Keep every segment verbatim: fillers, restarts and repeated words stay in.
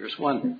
Verse one.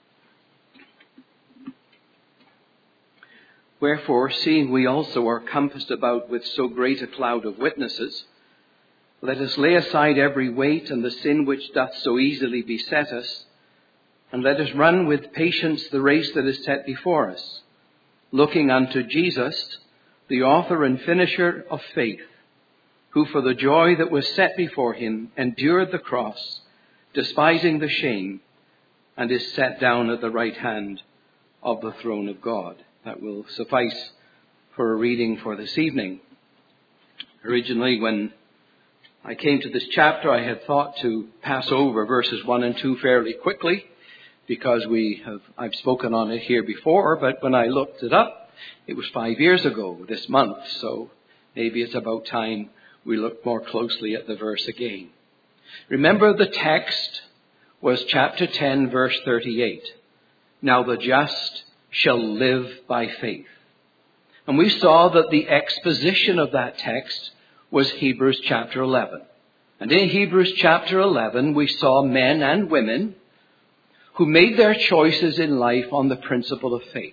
Wherefore, seeing we also are compassed about with so great a cloud of witnesses, let us lay aside every weight and the sin which doth so easily beset us, and let us run with patience the race that is set before us, looking unto Jesus, the author and finisher of faith, who for the joy that was set before him endured the cross, despising the shame, and is set down at the right hand of the throne of God. That will suffice for a reading for this evening. Originally, when I came to this chapter, I had thought to pass over verses one and two fairly quickly, because we have I've spoken on it here before, but when I looked it up, it was five years ago this month, so maybe it's about time we look more closely at the verse again. Remember, the text was chapter ten, verse thirty-eight. Now the just shall live by faith. And we saw that the exposition of that text was Hebrews chapter eleven. And in Hebrews chapter eleven, we saw men and women who made their choices in life on the principle of faith.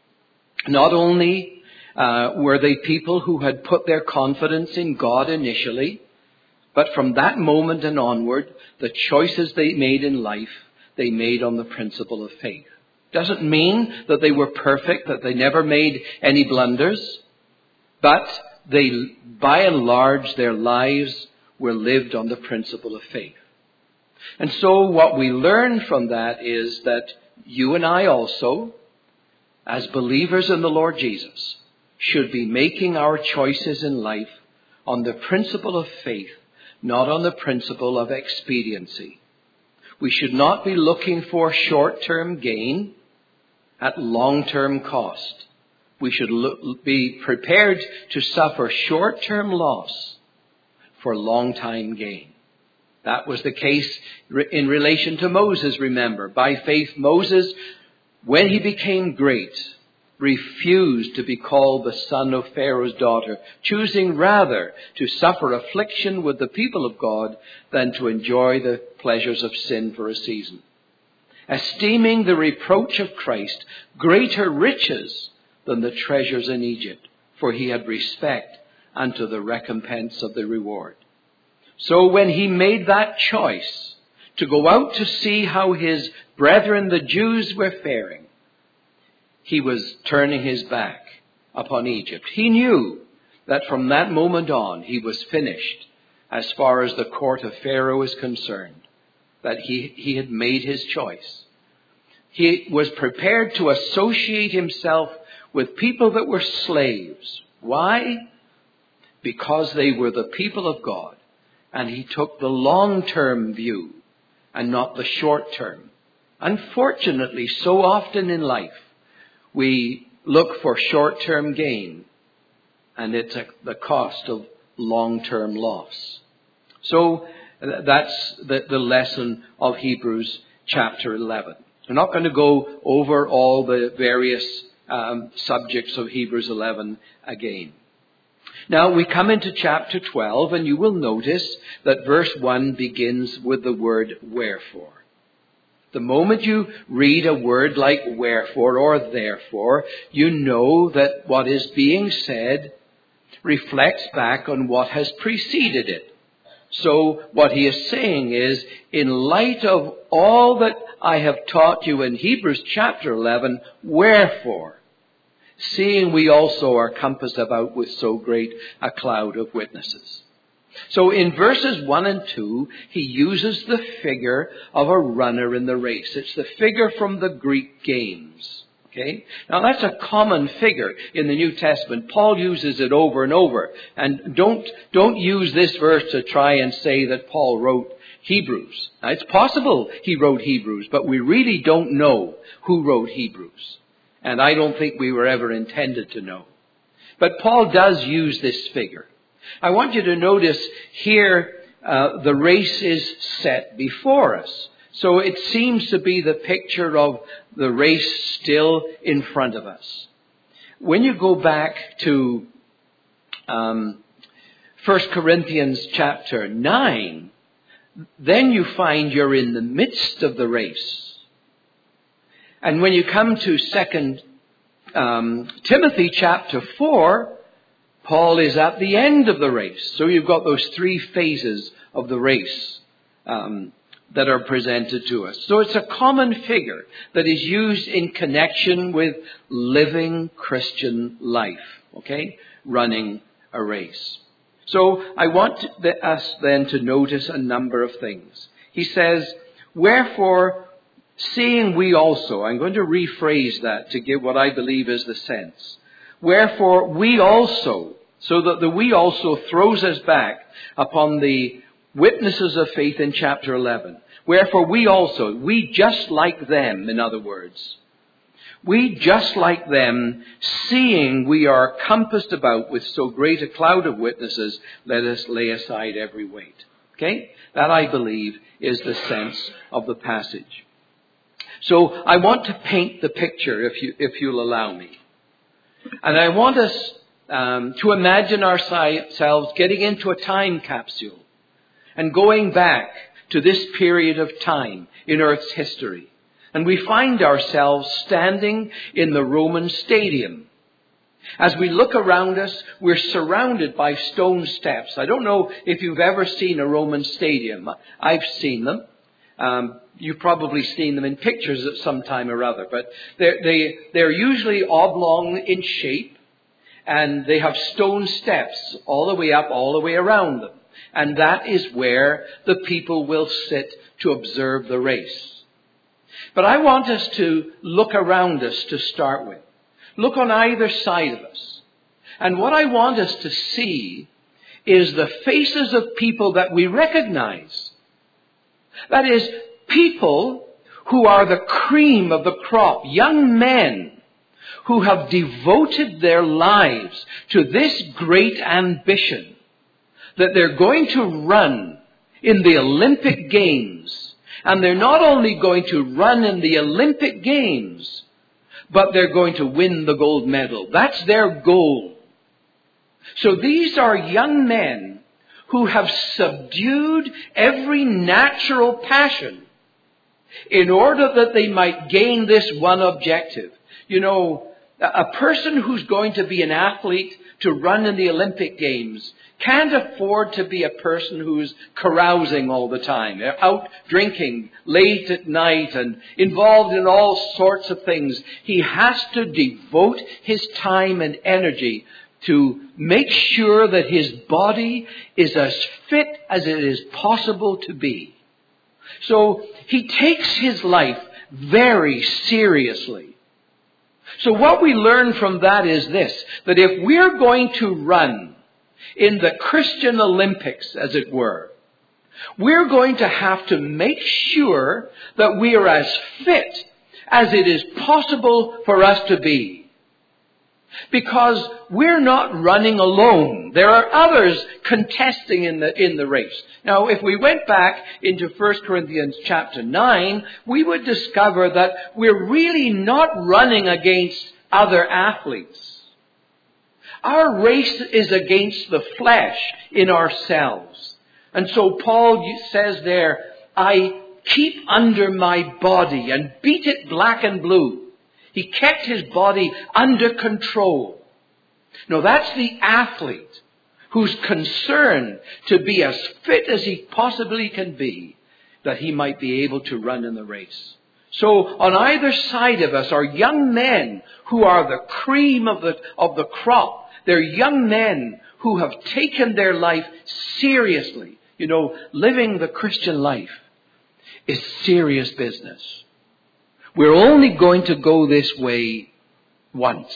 Not only uh, were they people who had put their confidence in God initially, but from that moment and onward, the choices they made in life, they made on the principle of faith. Doesn't mean that they were perfect, that they never made any blunders, but they, by and large, their lives were lived on the principle of faith. And so what we learn from that is that you and I also, as believers in the Lord Jesus, should be making our choices in life on the principle of faith, not on the principle of expediency. We should not be looking for short-term gain at long-term cost. We should look, be prepared to suffer short-term loss for long-time gain. That was the case in relation to Moses, remember. By faith, Moses, when he became great, refused to be called the son of Pharaoh's daughter, choosing rather to suffer affliction with the people of God than to enjoy the pleasures of sin for a season. Esteeming the reproach of Christ greater riches than the treasures in Egypt, for he had respect unto the recompense of the reward. So when he made that choice to go out to see how his brethren, the Jews, were faring, he was turning his back upon Egypt. He knew that from that moment on he was finished as far as the court of Pharaoh is concerned, that he, he had made his choice. He was prepared to associate himself with people that were slaves. Why? Because they were the people of God, and he took the long-term view and not the short-term. Unfortunately, so often in life, we look for short-term gain, and it's at the cost of long-term loss. So that's the, the lesson of Hebrews chapter eleven. We're not going to go over all the various um, subjects of Hebrews eleven again. Now we come into chapter twelve, and you will notice that verse one begins with the word wherefore. The moment you read a word like wherefore or therefore, you know that what is being said reflects back on what has preceded it. So what he is saying is, in light of all that I have taught you in Hebrews chapter eleven, wherefore, seeing we also are compassed about with so great a cloud of witnesses. So in verses one and two, he uses the figure of a runner in the race. It's the figure from the Greek games. Okay? Now that's a common figure in the New Testament. Paul uses it over and over. And don't, don't use this verse to try and say that Paul wrote Hebrews. Now it's possible he wrote Hebrews, but we really don't know who wrote Hebrews. And I don't think we were ever intended to know. But Paul does use this figure. I want you to notice here uh, the race is set before us. So it seems to be the picture of the race still in front of us. When you go back to um, First Corinthians chapter nine, then you find you're in the midst of the race. And when you come to Second um, Timothy chapter four, Paul is at the end of the race. So you've got those three phases of the race um, that are presented to us. So it's a common figure that is used in connection with living Christian life, okay? Running a race. So I want us then to notice a number of things. He says, wherefore, seeing we also, I'm going to rephrase that to give what I believe is the sense. Wherefore, we also, so that the we also throws us back upon the witnesses of faith in chapter eleven. Wherefore, we also, we just like them, in other words. We just like them, seeing we are compassed about with so great a cloud of witnesses, let us lay aside every weight. Okay? That, I believe, is the sense of the passage. So I want to paint the picture, if you, if you'll allow me. And I want us um, to imagine ourselves getting into a time capsule and going back to this period of time in Earth's history. And we find ourselves standing in the Roman stadium. As we look around us, we're surrounded by stone steps. I don't know if you've ever seen a Roman stadium. I've seen them. Um, you've probably seen them in pictures at some time or other. But they're, they, they're usually oblong in shape. And they have stone steps all the way up, all the way around them. And that is where the people will sit to observe the race. But I want us to look around us to start with. Look on either side of us. And what I want us to see is the faces of people that we recognize. That is, people who are the cream of the crop, young men who have devoted their lives to this great ambition that they're going to run in the Olympic Games. And they're not only going to run in the Olympic Games, but they're going to win the gold medal. That's their goal. So these are young men who have subdued every natural passion in order that they might gain this one objective. You know, a person who's going to be an athlete to run in the Olympic Games can't afford to be a person who's carousing all the time, out drinking late at night and involved in all sorts of things. He has to devote his time and energy to make sure that his body is as fit as it is possible to be. So he takes his life very seriously. So what we learn from that is this, that if we're going to run in the Christian Olympics, as it were, we're going to have to make sure that we are as fit as it is possible for us to be. Because we're not running alone. There are others contesting in the, in the race. Now, if we went back into First Corinthians chapter nine, we would discover that we're really not running against other athletes. Our race is against the flesh in ourselves. And so Paul says there, I keep under my body and beat it black and blue. He kept his body under control. Now that's the athlete who's concerned to be as fit as he possibly can be, that he might be able to run in the race. So on either side of us are young men who are the cream of the, of the crop. They're young men who have taken their life seriously. You know, living the Christian life is serious business. We're only going to go this way once.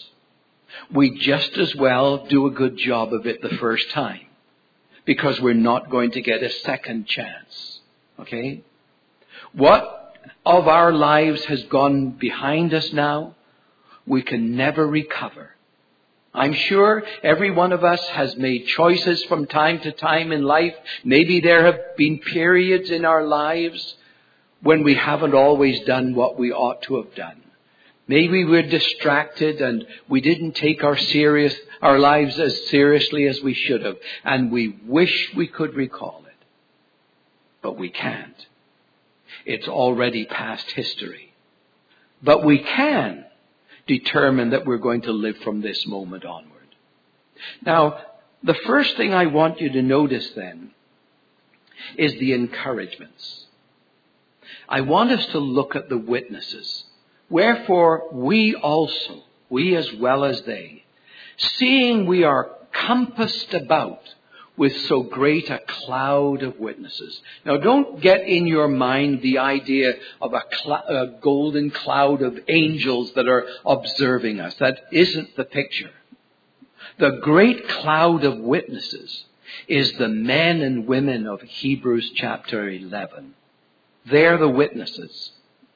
We just as well do a good job of it the first time, because we're not going to get a second chance. Okay? What of our lives has gone behind us now, we can never recover. I'm sure every one of us has made choices from time to time in life. Maybe there have been periods in our lives when we haven't always done what we ought to have done. Maybe we're distracted and we didn't take our serious, our lives as seriously as we should have. And we wish we could recall it. But we can't. It's already past history. But we can determine that we're going to live from this moment onward. Now, the first thing I want you to notice then is the encouragements. I want us to look at the witnesses. Wherefore we also, we as well as they, seeing we are compassed about with so great a cloud of witnesses. Now don't get in your mind the idea of a, cl- a golden cloud of angels that are observing us. That isn't the picture. The great cloud of witnesses is the men and women of Hebrews chapter eleven. They're the witnesses.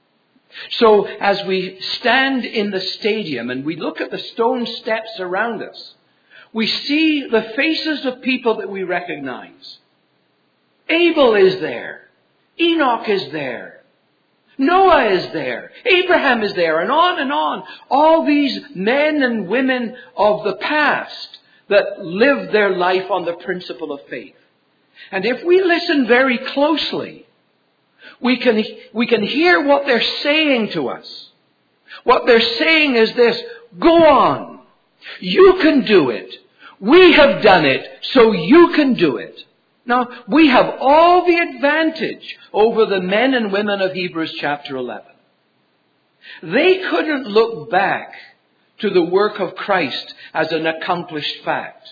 So as we stand in the stadium and we look at the stone steps around us, we see the faces of people that we recognize. Abel is there. Enoch is there. Noah is there. Abraham is there. And on and on. All these men and women of the past that lived their life on the principle of faith. And if we listen very closely, we can, we can hear what they're saying to us. What they're saying is this: go on. You can do it. We have done it, so you can do it. Now, we have all the advantage over the men and women of Hebrews chapter eleven. They couldn't look back to the work of Christ as an accomplished fact.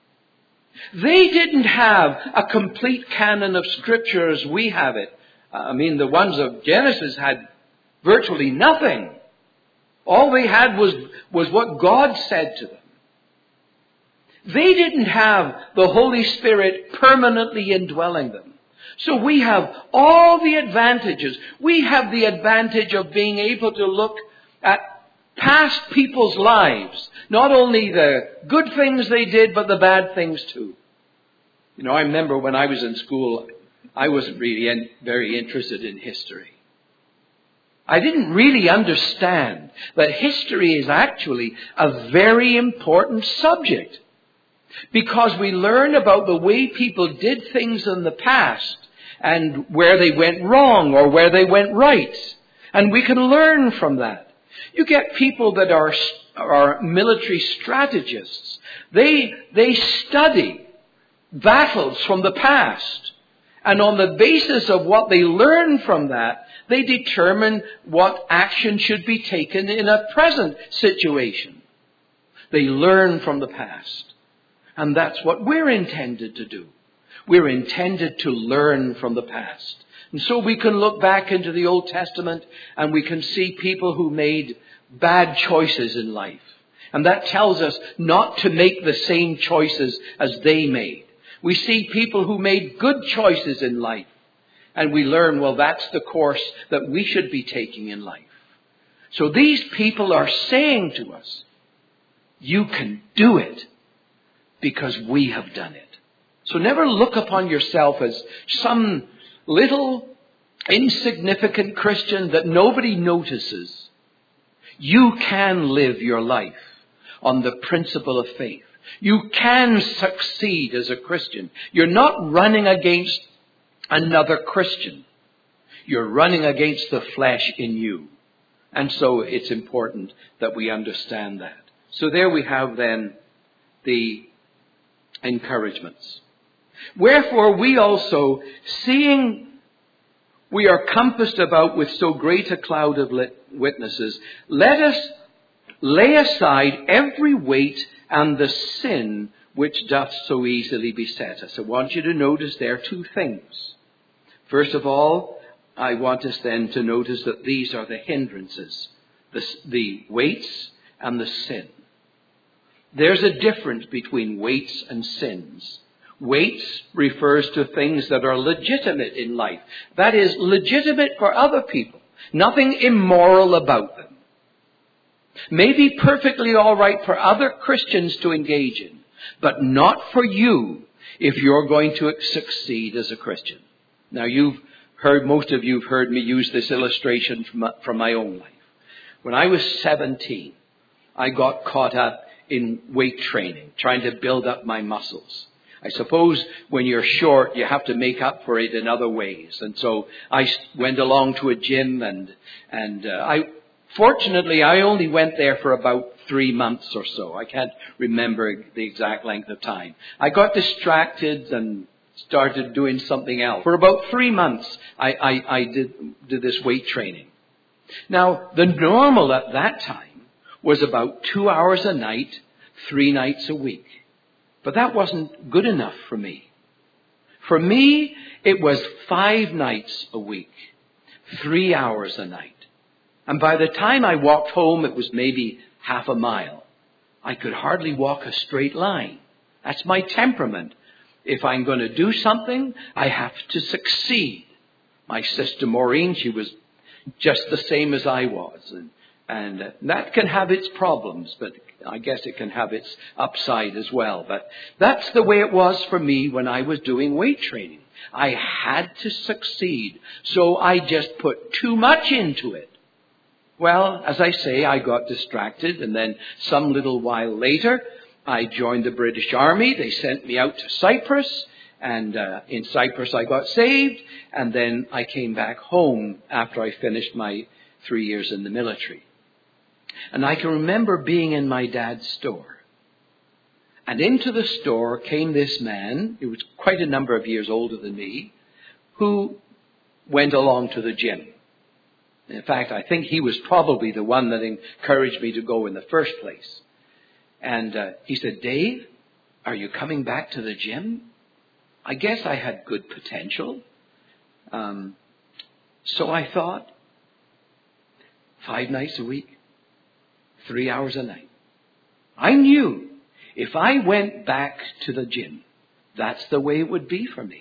They didn't have a complete canon of Scripture as we have it. I mean, the ones of Genesis had virtually nothing. All they had was, was what God said to them. They didn't have the Holy Spirit permanently indwelling them. So we have all the advantages. We have the advantage of being able to look at past people's lives. Not only the good things they did, but the bad things too. You know, I remember when I was in school, I wasn't really in, very interested in history. I didn't really understand that history is actually a very important subject. Because we learn about the way people did things in the past and where they went wrong or where they went right. And we can learn from that. You get people that are, are military strategists. They, they study battles from the past. And on the basis of what they learn from that, they determine what action should be taken in a present situation. They learn from the past. And that's what we're intended to do. We're intended to learn from the past. And so we can look back into the Old Testament and we can see people who made bad choices in life. And that tells us not to make the same choices as they made. We see people who made good choices in life. And we learn, well, that's the course that we should be taking in life. So these people are saying to us, you can do it. Because we have done it. So never look upon yourself as some little insignificant Christian that nobody notices. You can live your life on the principle of faith. You can succeed as a Christian. You're not running against another Christian. You're running against the flesh in you. And so it's important that we understand that. So there we have then the encouragements. Wherefore we also, seeing we are compassed about with so great a cloud of witnesses, let us lay aside every weight and the sin which doth so easily beset us. I want you to notice there are two things. First of all, I want us then to notice that these are the hindrances, the, the weights and the sin. There's a difference between weights and sins. Weights refers to things that are legitimate in life. That is, legitimate for other people. Nothing immoral about them. Maybe perfectly all right for other Christians to engage in, but not for you if you're going to succeed as a Christian. Now, you've heard, most of you have heard me use this illustration from, from my own life. When I was seventeen, I got caught up in weight training, trying to build up my muscles. I suppose when you're short, you have to make up for it in other ways. And so I went along to a gym and, and uh, I Fortunately, I only went there for about three months or so. I can't remember the exact length of time. I got distracted and started doing something else. For about three months, I, I, I did, did this weight training. Now, the normal at that time was about two hours a night, three nights a week. But that wasn't good enough for me. For me, it was five nights a week, three hours a night. And by the time I walked home, it was maybe half a mile. I could hardly walk a straight line. That's my temperament. If I'm going to do something, I have to succeed. My sister Maureen, she was just the same as I was. And, and that can have its problems, but I guess it can have its upside as well. But that's the way it was for me when I was doing weight training. I had to succeed. So I just put too much into it. Well, as I say, I got distracted, and then some little while later, I joined the British Army. They sent me out to Cyprus, and uh, in Cyprus I got saved, and then I came back home after I finished my three years in the military. And I can remember being in my dad's store. And into the store came this man, who was quite a number of years older than me, who went along to the gym. In fact, I think he was probably the one that encouraged me to go in the first place. And uh, he said, "Dave, are you coming back to the gym?" I guess I had good potential. Um, so I thought, five nights a week, three hours a night. I knew if I went back to the gym, that's the way it would be for me.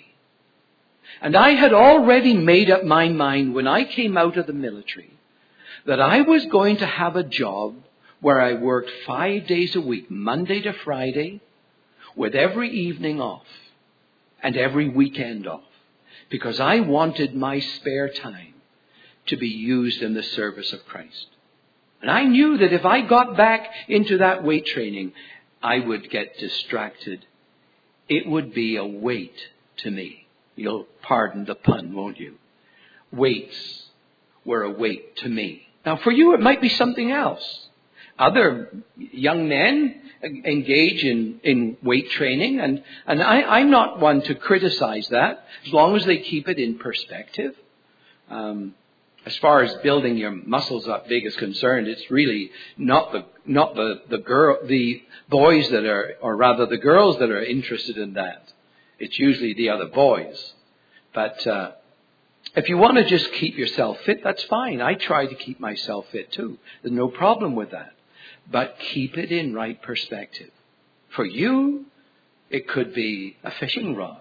And I had already made up my mind when I came out of the military that I was going to have a job where I worked five days a week, Monday to Friday, with every evening off and every weekend off, because I wanted my spare time to be used in the service of Christ. And I knew that if I got back into that weight training, I would get distracted. It would be a weight to me. You'll pardon the pun, won't you? Weights were a weight to me. Now, for you, it might be something else. Other young men engage in, in weight training, and, and I, I'm not one to criticize that, as long as they keep it in perspective. Um, as far as building your muscles up big is concerned, it's really not the not the the girl the boys that are, or rather the girls that are interested in that. It's usually the other boys. But uh, if you want to just keep yourself fit, that's fine. I try to keep myself fit too. There's no problem with that. But keep it in right perspective. For you, it could be a fishing rod.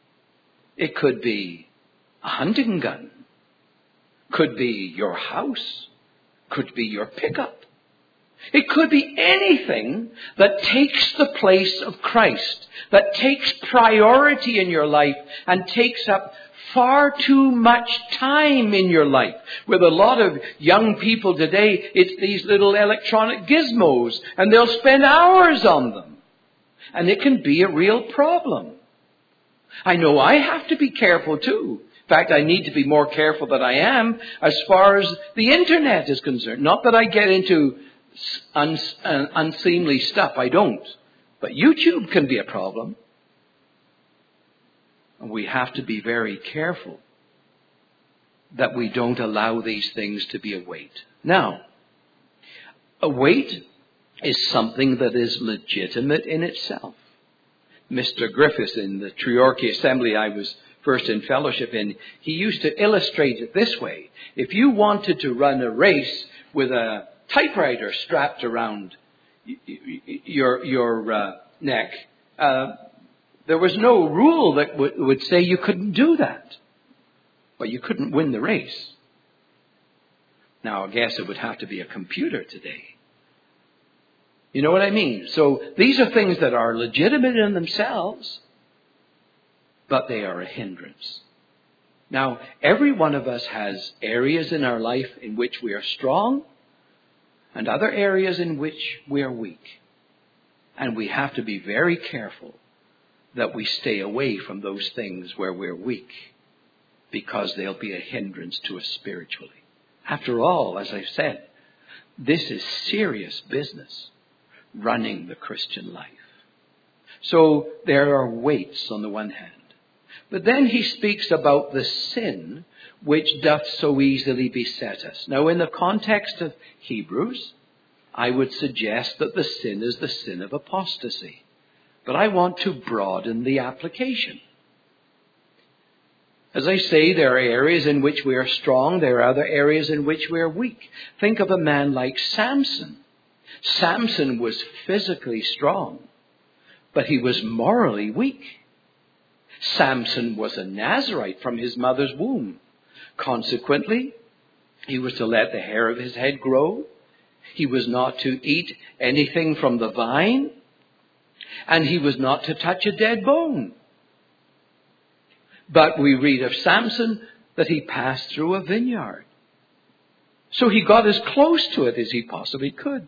It could be a hunting gun. Could be your house. Could be your pickup. It could be anything that takes the place of Christ, that takes priority in your life and takes up far too much time in your life. With a lot of young people today, it's these little electronic gizmos, and they'll spend hours on them. And it can be a real problem. I know I have to be careful too. In fact, I need to be more careful than I am as far as the internet is concerned. Not that I get into Un, uh, unseemly stuff. I don't. But YouTube can be a problem. And we have to be very careful that we don't allow these things to be a weight. Now, a weight is something that is legitimate in itself. Mister Griffiths in the Treorchy Assembly I was first in fellowship in, he used to illustrate it this way. If you wanted to run a race with a typewriter strapped around your your uh, neck, uh, there was no rule that w- would say you couldn't do that. But you couldn't win the race. Now, I guess it would have to be a computer today. You know what I mean? So these are things that are legitimate in themselves, but they are a hindrance. Now, every one of us has areas in our life in which we are strong, and other areas in which we are weak. And we have to be very careful that we stay away from those things where we're weak, because they'll be a hindrance to us spiritually. After all, as I've said, This is serious business, running the Christian life. So there are weights on the one hand. But then he speaks about the sin which doth so easily beset us. Now, in the context of Hebrews, I would suggest that the sin is the sin of apostasy. But I want to broaden the application. As I say, there are areas in which we are strong. There are other areas in which we are weak. Think of a man like Samson. Samson was physically strong, but he was morally weak. Samson was a Nazirite from his mother's womb. Consequently, he was to let the hair of his head grow. He was not to eat anything from the vine. And he was not to touch a dead bone. But we read of Samson that he passed through a vineyard. So he got as close to it as he possibly could.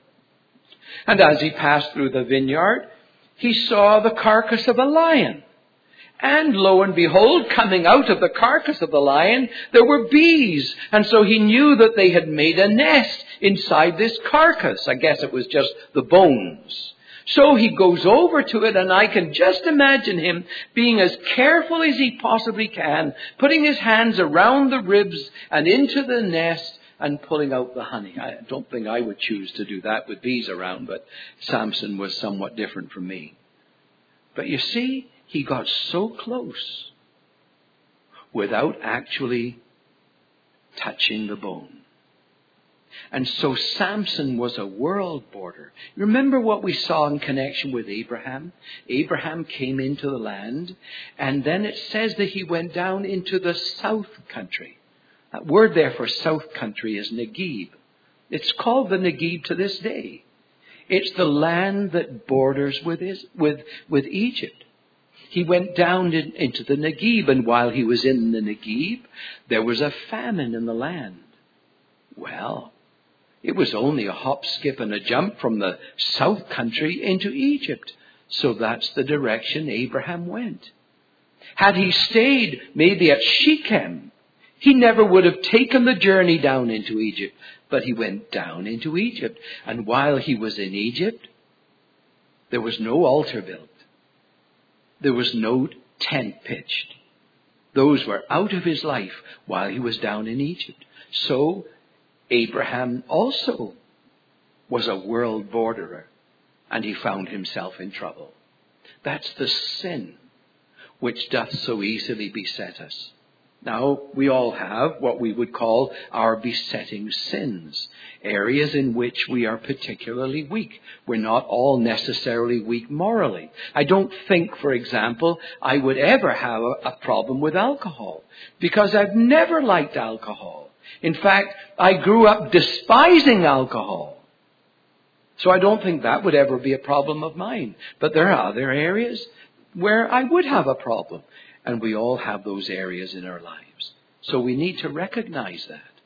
And as he passed through the vineyard, he saw the carcass of a lion. And lo and behold, coming out of the carcass of the lion, there were bees. And so he knew that they had made a nest inside this carcass. I guess it was just the bones. So he goes over to it, and I can just imagine him being as careful as he possibly can, putting his hands around the ribs and into the nest and pulling out the honey. I don't think I would choose to do that with bees around, but Samson was somewhat different from me. But you see, he got so close without actually touching the bone. And so Samson was a world border. Remember what we saw in connection with Abraham? Abraham came into the land, and then it says that he went down into the south country. That word there for south country is Negeb. It's called the Negeb to this day. It's the land that borders with, his, with, with Egypt. He went down in, into the Negeb, and while he was in the Negeb, there was a famine in the land. Well, it was only a hop, skip, and a jump from the south country into Egypt. So that's the direction Abraham went. Had he stayed maybe at Shechem, he never would have taken the journey down into Egypt. But he went down into Egypt. And while he was in Egypt, there was no altar built. There was no tent pitched. Those were out of his life while he was down in Egypt. So Abraham also was a world borderer, and he found himself in trouble. That's the sin which doth so easily beset us. Now, we all have what we would call our besetting sins, areas in which we are particularly weak. We're not all necessarily weak morally. I don't think, for example, I would ever have a, a problem with alcohol, because I've never liked alcohol. In fact, I grew up despising alcohol. So I don't think that would ever be a problem of mine. But there are other areas where I would have a problem. And we all have those areas in our lives. So we need to recognize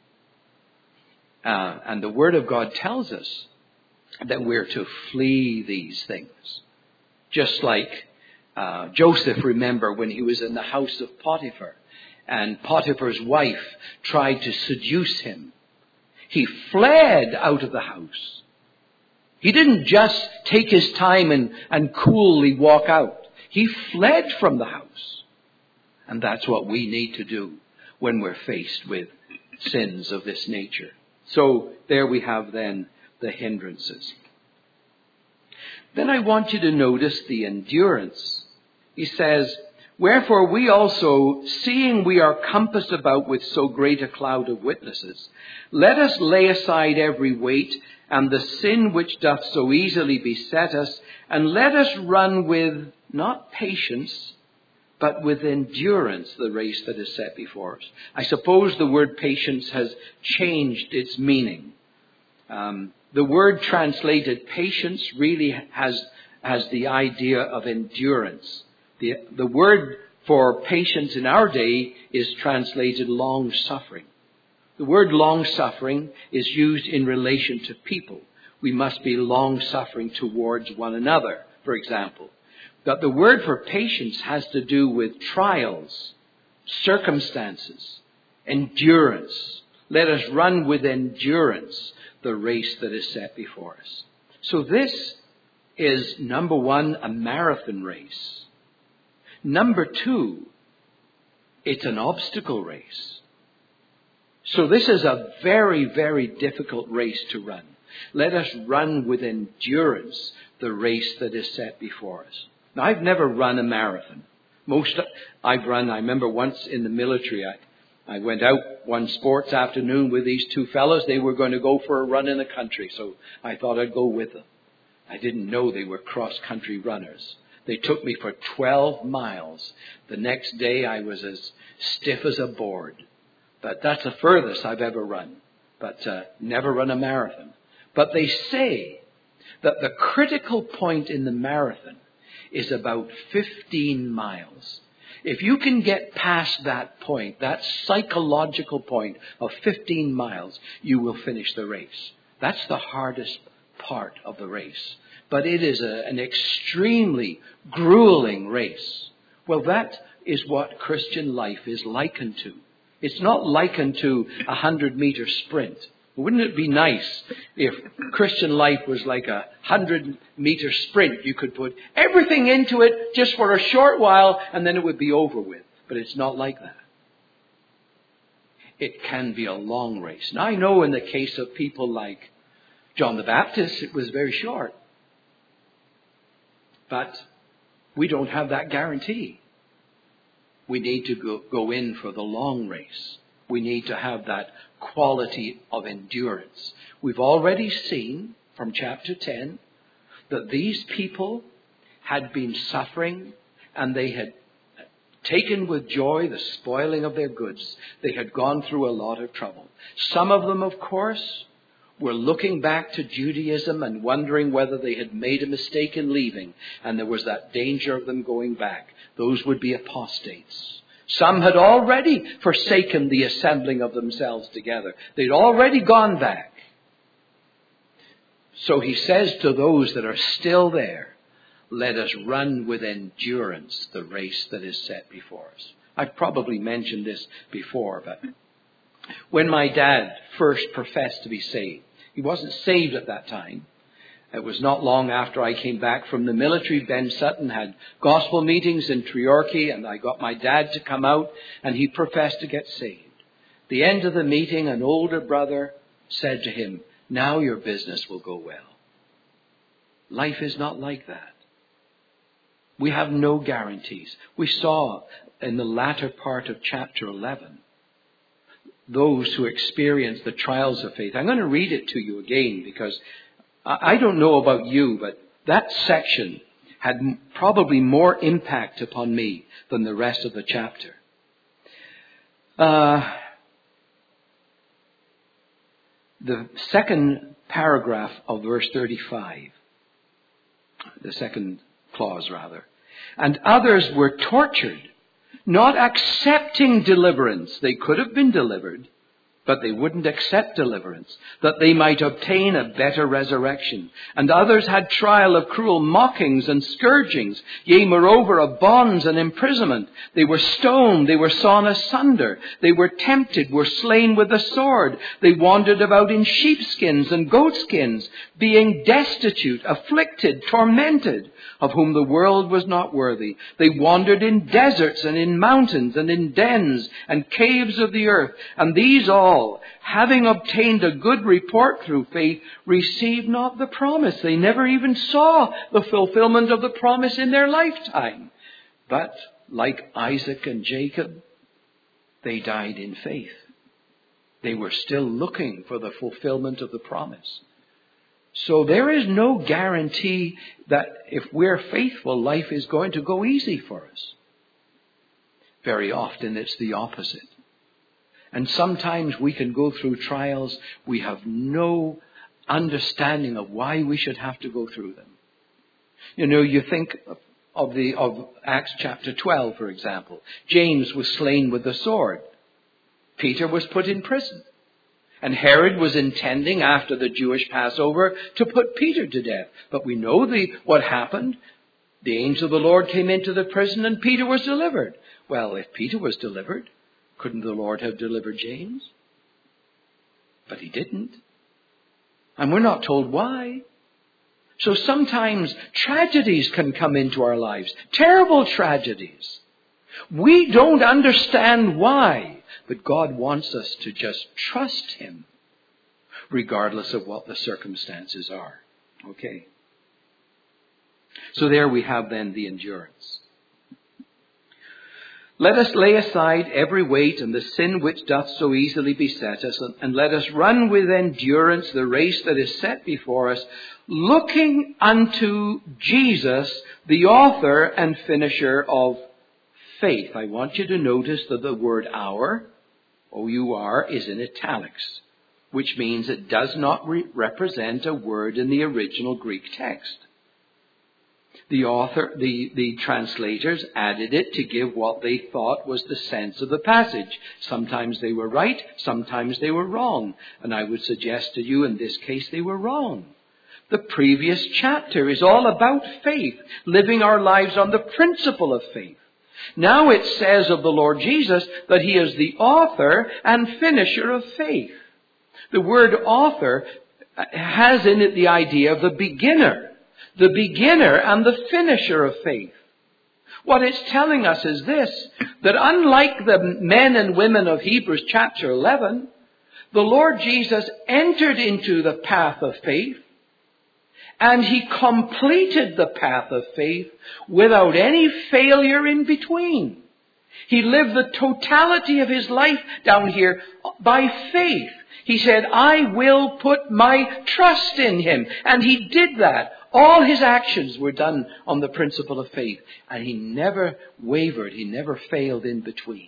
that. Uh, and the Word of God tells us that we're to flee these things. Just like uh, Joseph, remember, when he was in the house of Potiphar, and Potiphar's wife tried to seduce him. He fled out of the house. He didn't just take his time and, and coolly walk out. He fled from the house. And that's what we need to do when we're faced with sins of this nature. So there we have then the hindrances. Then I want you to notice the endurance. He says, wherefore we also, seeing we are compassed about with so great a cloud of witnesses, let us lay aside every weight and the sin which doth so easily beset us, and let us run with, not patience, but with endurance, the race that is set before us. I suppose the word patience has changed its meaning. Um, the word translated patience really has, has the idea of endurance. The, the word for patience in our day is translated long-suffering. The word long-suffering is used in relation to people. We must be long-suffering towards one another, for example. But the word for patience has to do with trials, circumstances, endurance. Let us run with endurance the race that is set before us. So this is, number one, a marathon race. Number two, it's an obstacle race. So this is a very, very difficult race to run. Let us run with endurance the race that is set before us. Now, I've never run a marathon. Most I've run, I remember once in the military, I, I went out one sports afternoon with these two fellows. They were going to go for a run in the country, so I thought I'd go with them. I didn't know they were cross-country runners. They took me for twelve miles. The next day I was as stiff as a board. But that's the furthest I've ever run. But uh, never run a marathon. But they say that the critical point in the marathon is about fifteen miles. If you can get past that point, that psychological point of fifteen miles, you will finish the race. That's the hardest part of the race. But it is a, an extremely grueling race. Well, that is what Christian life is likened to. It's not likened to a hundred meter sprint. Wouldn't it be nice if Christian life was like a hundred meter sprint? You could put everything into it just for a short while and then it would be over with. But it's not like that. It can be a long race. Now I know in the case of people like John the Baptist, it was very short. But we don't have that guarantee. We need to go, go in for the long race. We need to have that quality of endurance. We've already seen from chapter ten that these people had been suffering and they had taken with joy the spoiling of their goods. They had gone through a lot of trouble. Some of them, of course, were looking back to Judaism and wondering whether they had made a mistake in leaving, and there was that danger of them going back. Those would be apostates. Some had already forsaken the assembling of themselves together. They'd already gone back. So he says to those that are still there, let us run with endurance the race that is set before us. I've probably mentioned this before, but when my dad first professed to be saved, he wasn't saved at that time. It was not long after I came back from the military. Ben Sutton had gospel meetings in Treorchy, and I got my dad to come out, and he professed to get saved. At the end of the meeting, an older brother said to him, now your business will go well. Life is not like that. We have no guarantees. We saw in the latter part of chapter eleven, those who experience the trials of faith. I'm going to read it to you again because I don't know about you, but that section had probably more impact upon me than the rest of the chapter. Uh, the second paragraph of verse thirty-five, the second clause rather, and others were tortured, not accepting deliverance. They could have been delivered, but they wouldn't accept deliverance, that they might obtain a better resurrection. And others had trial of cruel mockings and scourgings, yea, moreover, of bonds and imprisonment. They were stoned, they were sawn asunder, they were tempted, were slain with the sword. They wandered about in sheepskins and goatskins, being destitute, afflicted, tormented, of whom the world was not worthy. They wandered in deserts and in mountains and in dens and caves of the earth. And these all, having obtained a good report through faith, received not the promise. They never even saw the fulfillment of the promise in their lifetime. But like Isaac and Jacob, they died in faith. They were still looking for the fulfillment of the promise. So there is no guarantee that if we're faithful, life is going to go easy for us. Very often it's the opposite. And sometimes we can go through trials. We have no understanding of why we should have to go through them. You know, you think of the of Acts chapter twelve, for example. James was slain with the sword. Peter was put in prison. And Herod was intending, after the Jewish Passover, to put Peter to death. But we know the what happened. The angel of the Lord came into the prison and Peter was delivered. Well, if Peter was delivered, couldn't the Lord have delivered James? But he didn't. And we're not told why. So sometimes tragedies can come into our lives. Terrible tragedies. We don't understand why. But God wants us to just trust Him, regardless of what the circumstances are. Okay. So there we have then the endurance. Let us lay aside every weight and the sin which doth so easily beset us, and let us run with endurance the race that is set before us, looking unto Jesus, the author and finisher of faith. I want you to notice that the word our, O U R, is in italics, which means it does not re- represent a word in the original Greek text. The author, the, the translators added it to give what they thought was the sense of the passage. Sometimes they were right, sometimes they were wrong. And I would suggest to you in this case they were wrong. The previous chapter is all about faith, living our lives on the principle of faith. Now it says of the Lord Jesus that He is the author and finisher of faith. The word author has in it the idea of the beginner. The beginner and the finisher of faith. What it's telling us is this, that unlike the men and women of Hebrews chapter eleven, the Lord Jesus entered into the path of faith, and He completed the path of faith without any failure in between. He lived the totality of His life down here by faith. He said, I will put my trust in Him. And He did that. All His actions were done on the principle of faith. And He never wavered. He never failed in between.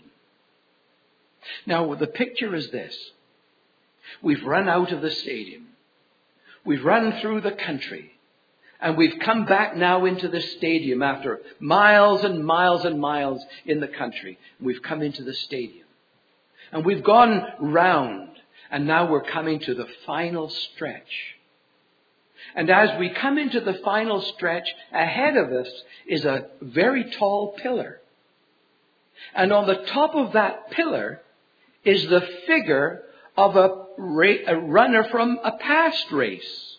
Now, the picture is this. We've run out of the stadium. We've run through the country. And we've come back now into the stadium after miles and miles and miles in the country. We've come into the stadium. And we've gone round. And now we're coming to the final stretch. And as we come into the final stretch, ahead of us is a very tall pillar. And on the top of that pillar is the figure of a, ra- a runner from a past race.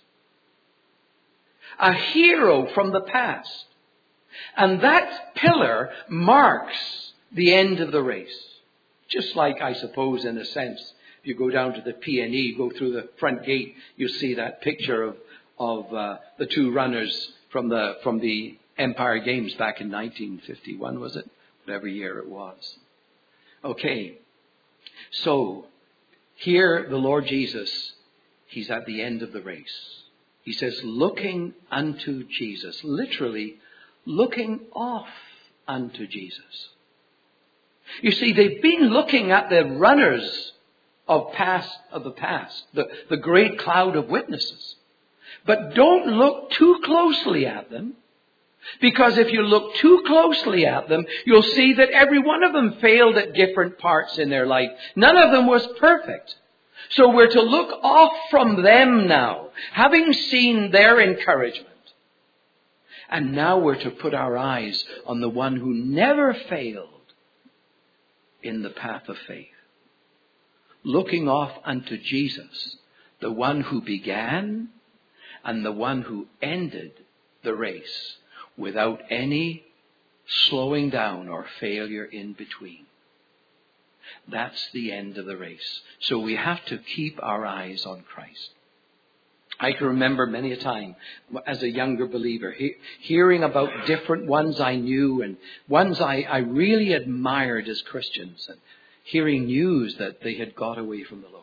A hero from the past. And that pillar marks the end of the race. Just like, I suppose, in a sense, you go down to the P and E, go through the front gate, you'll see that picture of, of uh, the two runners from the from the Empire Games back in nineteen fifty-one, was it? Whatever year it was. Okay. So, here the Lord Jesus, He's at the end of the race. He says, looking unto Jesus. Literally, looking off unto Jesus. You see, they've been looking at the runners of past of the past, the, the great cloud of witnesses. But don't look too closely at them, because if you look too closely at them, you'll see that every one of them failed at different parts in their life. None of them was perfect. So we're to look off from them now, having seen their encouragement. And now we're to put our eyes on the one who never failed in the path of faith. Looking off unto Jesus, the one who began and the one who ended the race without any slowing down or failure in between. That's the end of the race. So we have to keep our eyes on Christ. I can remember many a time as a younger believer he, hearing about different ones I knew and ones I, I really admired as Christians, and hearing news that they had got away from the Lord.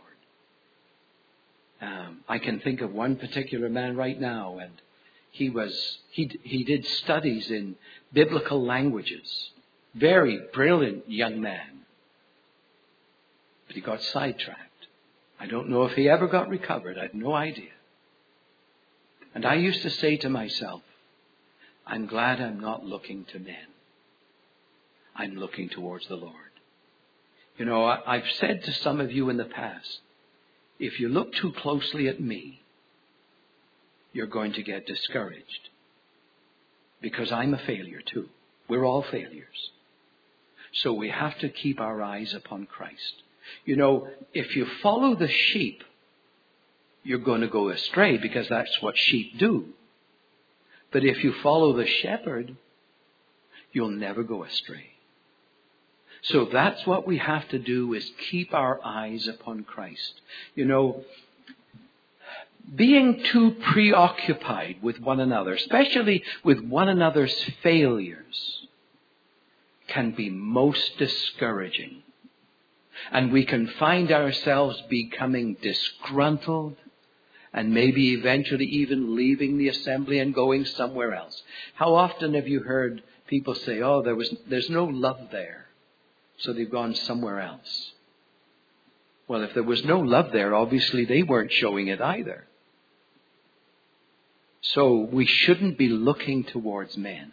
Um, I can think of one particular man right now, and he was he he did studies in biblical languages. Very brilliant young man. But he got sidetracked. I don't know if he ever got recovered. I have no idea. And I used to say to myself, I'm glad I'm not looking to men. I'm looking towards the Lord. You know, I've said to some of you in the past, if you look too closely at me, you're going to get discouraged. Because I'm a failure too. We're all failures. So we have to keep our eyes upon Christ. You know, if you follow the sheep, you're going to go astray, because that's what sheep do. But if you follow the shepherd, you'll never go astray. So that's what we have to do, is keep our eyes upon Christ. You know, being too preoccupied with one another, especially with one another's failures, can be most discouraging. And we can find ourselves becoming disgruntled and maybe eventually even leaving the assembly and going somewhere else. How often have you heard people say, oh, there was, there's no love there, so they've gone somewhere else? Well, if there was no love there, obviously they weren't showing it either. So we shouldn't be looking towards men.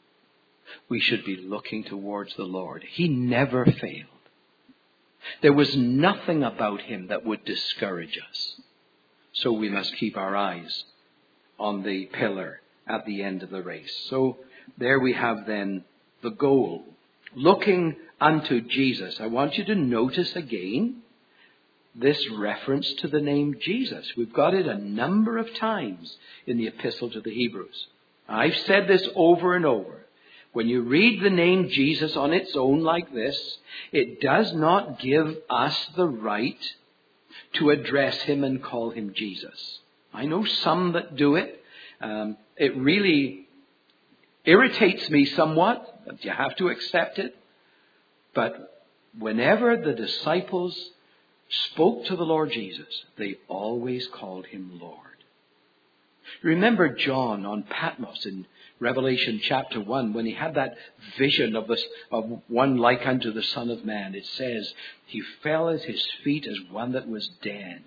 We should be looking towards the Lord. He never failed. There was nothing about him that would discourage us. So we must keep our eyes on the pillar at the end of the race. So there we have then the goal. Looking unto Jesus. I want you to notice again this reference to the name Jesus. We've got it a number of times in the Epistle to the Hebrews. I've said this over and over. When you read the name Jesus on its own like this, it does not give us the right to address him and call him Jesus. I know some that do it. Um, it really irritates me somewhat, but you have to accept it. But whenever the disciples spoke to the Lord Jesus, they always called him Lord. Remember John on Patmos in Revelation chapter one, when he had that vision of, this, of one like unto the Son of Man. It says, he fell at his feet as one that was dead.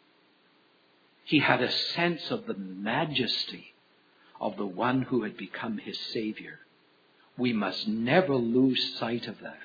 He had a sense of the majesty of the one who had become his Savior. We must never lose sight of that.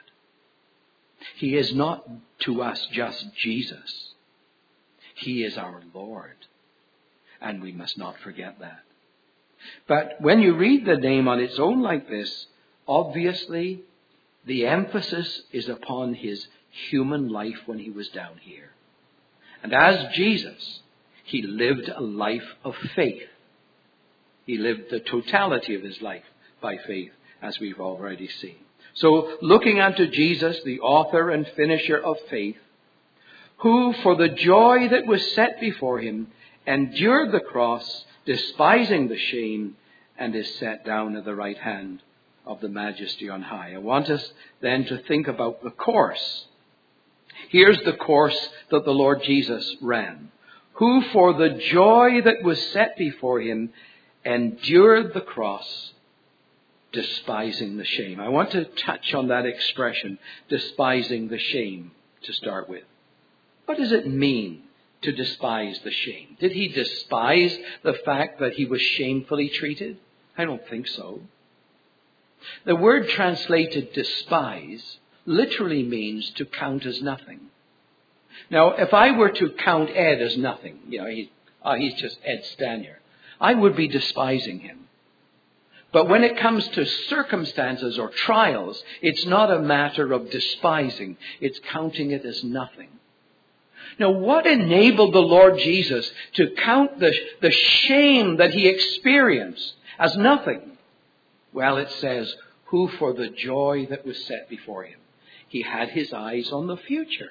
He is not to us just Jesus. He is our Lord. And we must not forget that. But when you read the name on its own like this, obviously the emphasis is upon his human life when he was down here. And as Jesus, he lived a life of faith. He lived the totality of his life by faith, as we've already seen. So looking unto Jesus, the author and finisher of faith, who for the joy that was set before him endured the cross, despising the shame, and is set down at the right hand of the Majesty on high. I want us then to think about the course. Here's the course that the Lord Jesus ran. Who for the joy that was set before him endured the cross, despising the shame. I want to touch on that expression, despising the shame, to start with. What does it mean to despise the shame? Did he despise the fact that he was shamefully treated? I don't think so. The word translated despise literally means to count as nothing. Now, if I were to count Ed as nothing, you know, he, oh, he's just Ed Stanier, I would be despising him. But when it comes to circumstances or trials, it's not a matter of despising. It's counting it as nothing. Now, what enabled the Lord Jesus to count the, the shame that he experienced as nothing? Well, it says, who for the joy that was set before him. He had his eyes on the future.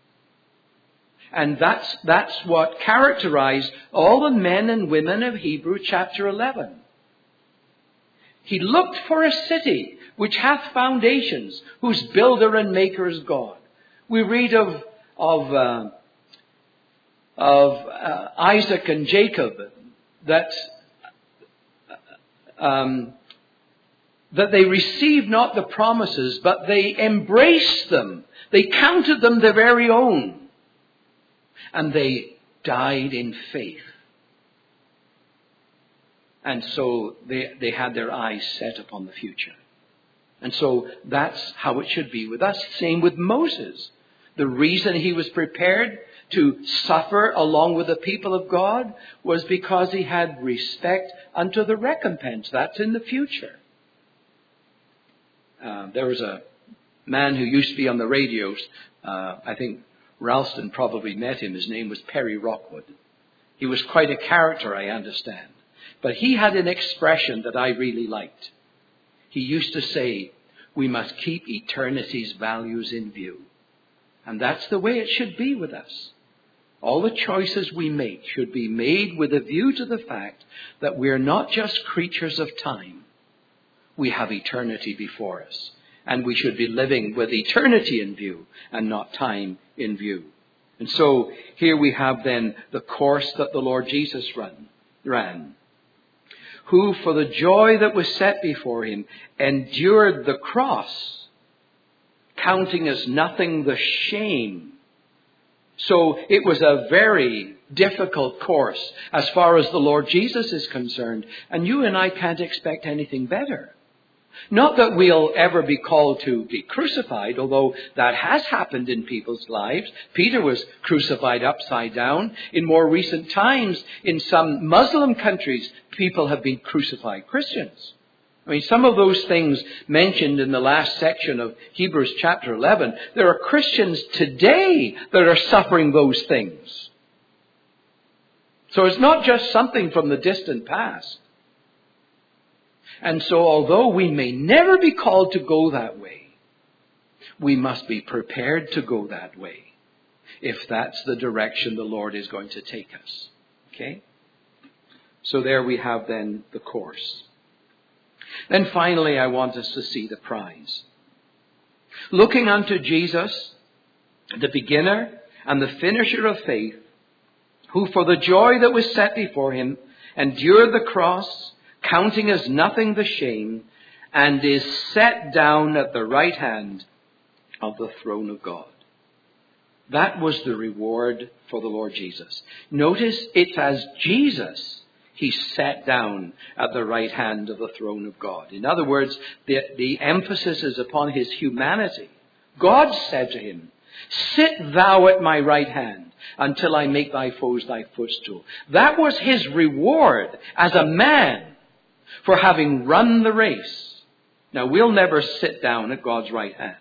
And that's, that's what characterized all the men and women of Hebrews chapter eleven. He looked for a city which hath foundations, whose builder and maker is God. We read of, of, uh, of uh, Isaac and Jacob that, um, that they received not the promises, but they embraced them. They counted them their very own. And they died in faith. And so they, they had their eyes set upon the future. And so that's how it should be with us. Same with Moses. The reason he was prepared to suffer along with the people of God was because he had respect unto the recompense. That's in the future. Uh, there was a man who used to be on the radios. Uh, I think Ralston probably met him. His name was Perry Rockwood. He was quite a character, I understand. But he had an expression that I really liked. He used to say, we must keep eternity's values in view. And that's the way it should be with us. All the choices we make should be made with a view to the fact that we're not just creatures of time. We have eternity before us. And we should be living with eternity in view and not time in view. And so here we have then the course that the Lord Jesus run, ran. Who for the joy that was set before him endured the cross, counting as nothing the shame. So it was a very difficult course as far as the Lord Jesus is concerned. And you and I can't expect anything better. Not that we'll ever be called to be crucified, although that has happened in people's lives. Peter was crucified upside down. In more recent times, in some Muslim countries, people have been crucified Christians. I mean, some of those things mentioned in the last section of Hebrews chapter eleven, there are Christians today that are suffering those things. So it's not just something from the distant past. And so although we may never be called to go that way, we must be prepared to go that way if that's the direction the Lord is going to take us. Okay? So there we have then the course. Then finally, I want us to see the prize. Looking unto Jesus, the beginner and the finisher of faith, who for the joy that was set before him endured the cross, counting as nothing the shame, and is set down at the right hand of the throne of God. That was the reward for the Lord Jesus. Notice it's as Jesus he sat down at the right hand of the throne of God. In other words, the, the emphasis is upon his humanity. God said to him, sit thou at my right hand until I make thy foes thy footstool. That was his reward as a man for having run the race. Now, we'll never sit down at God's right hand.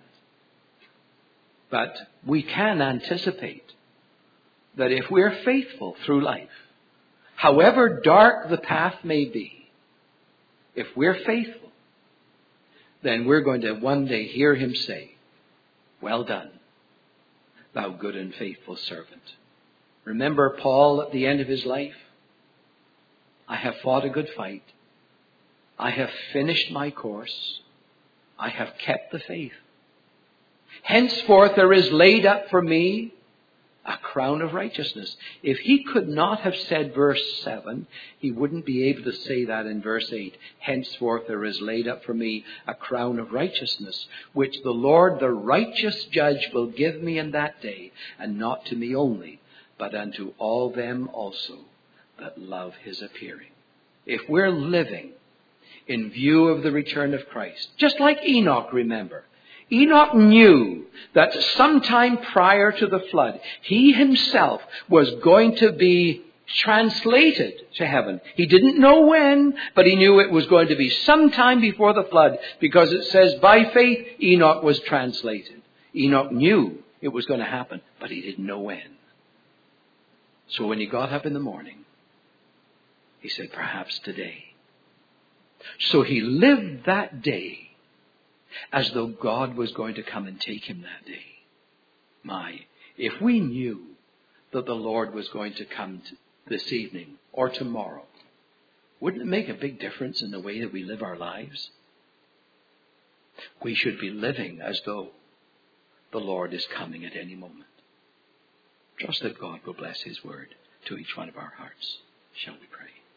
But we can anticipate that if we're faithful through life, however dark the path may be, if we're faithful, then we're going to one day hear him say, well done, thou good and faithful servant. Remember Paul at the end of his life? I have fought a good fight. I have finished my course. I have kept the faith. Henceforth there is laid up for me a crown of righteousness. If he could not have said verse seven, he wouldn't be able to say that in verse eight. Henceforth there is laid up for me a crown of righteousness, which the Lord, the righteous judge, will give me in that day, and not to me only, but unto all them also that love his appearing. If we're living in view of the return of Christ, just like Enoch, remember. Enoch knew that sometime prior to the flood, he himself was going to be translated to heaven. He didn't know when, but he knew it was going to be sometime before the flood, because it says by faith Enoch was translated. Enoch knew it was going to happen, but he didn't know when. So when he got up in the morning, he said, perhaps today. So he lived that day as though God was going to come and take him that day. My, if we knew that the Lord was going to come to this evening or tomorrow, wouldn't it make a big difference in the way that we live our lives? We should be living as though the Lord is coming at any moment. Trust that God will bless his word to each one of our hearts. Shall we pray?